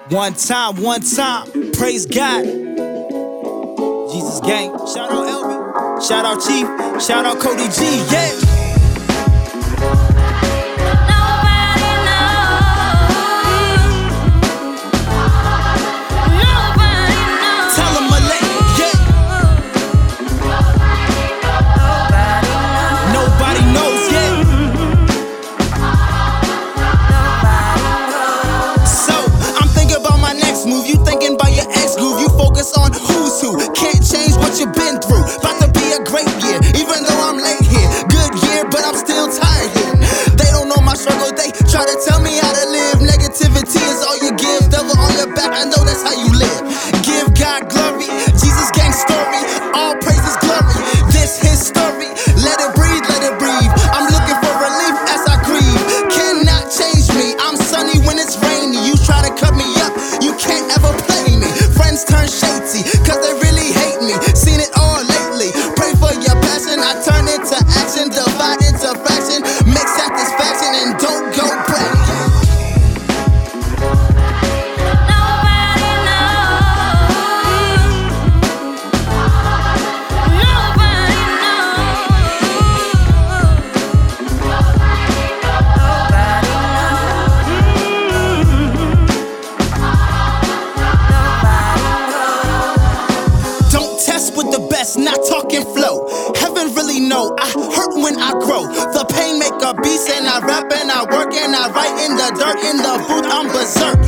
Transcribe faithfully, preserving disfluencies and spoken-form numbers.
One time, one time, praise God. Jesus gang. Shout out L B. Shout out Chief. Shout out Cody G. Yeah. On who's who, can't change what you've been through. About to be a great year, even though I'm late here. Good year, but I'm still tired here. They don't know my struggle, they try to tell me how to live. Negativity is all you give, devil on your back, I know that's how you live. Give God glory, Jesus gang story, all praise is glory. This his story, let it breathe, let it breathe. I'm looking for relief as I grieve. Cannot change me, I'm sunny when it's rainy. You try to cut me up, you can't ever play me. Friends turn shady, cause they really hate me. Seen it all lately. Pray for your passion, I turn into action. Divide into fraction, make satisfaction and don't go back. Not talking flow, heaven really know I hurt when I grow. The pain make a beast and I rap and I work and I write in the dirt, in the booth I'm berserk.